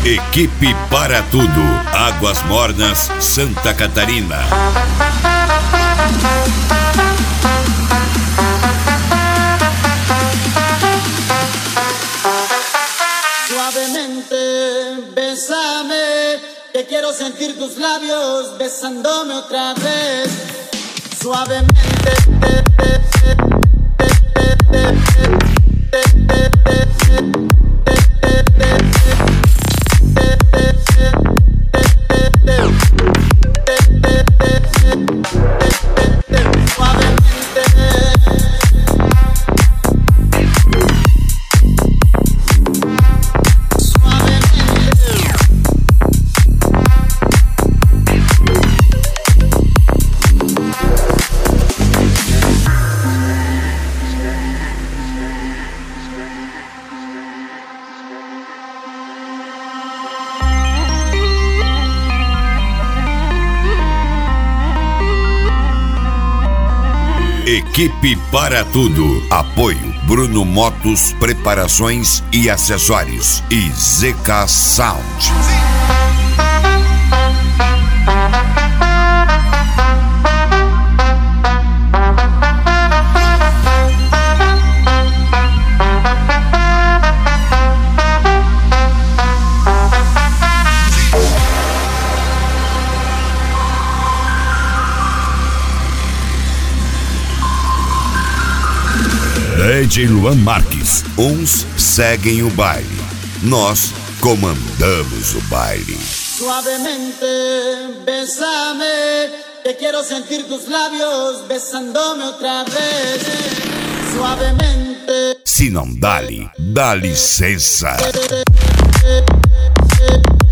Equipe para tudo. Águas Mornas, Santa Catarina. Suavemente, bésame, que quiero sentir tus labios besándome otra vez. Suavemente. Equipe para tudo. Apoio Bruno Motos, preparações e acessórios. E ZK Sound. DJ Luan Marques. Uns seguem o baile, nós comandamos o baile. Suavemente, bésame, que quiero sentir tus labios besándome otra vez. Suavemente. Se não dá-lhe, dá licença.